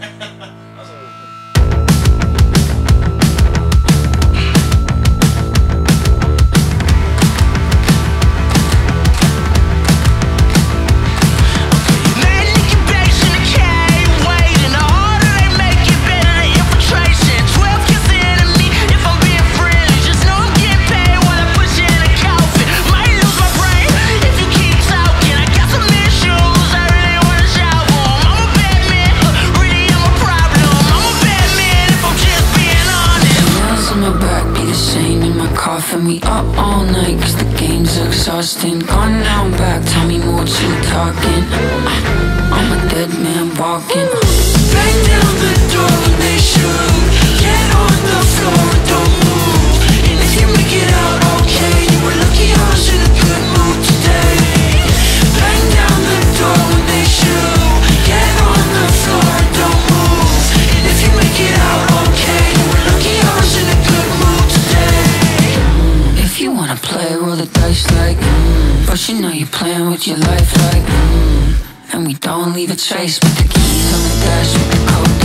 Coughing me up all night cause the game's exhausting. Gone now, I'm back, tell me more, what you talking. I'm a dead man walking. Bang down the door when they shoot. Get on the floor and don't move. And if you make it out okay, you were lucky I was in a good mood today. Bang down the door when they shoot. Get on the floor and don't move. And if you make it out okay, you were lucky I was in a good mood today. If you wanna play, roll the dice like but you know you're playing with your life like and we don't leave a trace. Put the keys on the dash with the code.